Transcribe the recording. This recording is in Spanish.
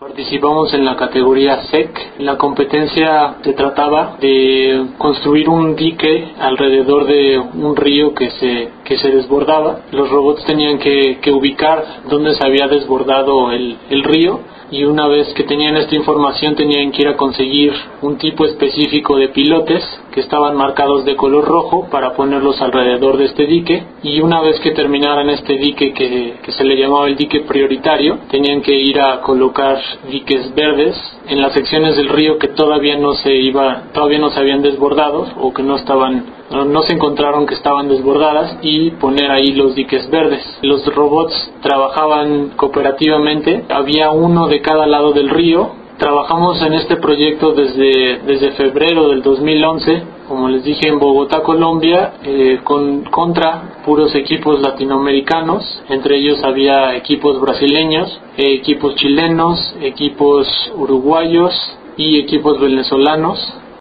Participamos en la categoría SEC. La competencia se trataba de construir un dique alrededor de un río que se desbordaba. Los robots tenían que ubicar dónde se había desbordado el río, y una vez que tenían esta información tenían que ir a conseguir un tipo específico de pilotes que estaban marcados de color rojo para ponerlos alrededor de este dique, y una vez que terminaran este dique que se le llamaba el dique prioritario, tenían que ir a colocar diques verdes en las secciones del río que todavía no se habían desbordado o que no se encontraron que estaban desbordadas, y poner ahí los diques verdes. Los robots trabajaban cooperativamente, había uno de cada lado del río. Trabajamos en este proyecto desde febrero del 2011, como les dije, en Bogotá, Colombia, contra puros equipos latinoamericanos. Entre ellos había equipos brasileños, equipos chilenos, equipos uruguayos y equipos venezolanos.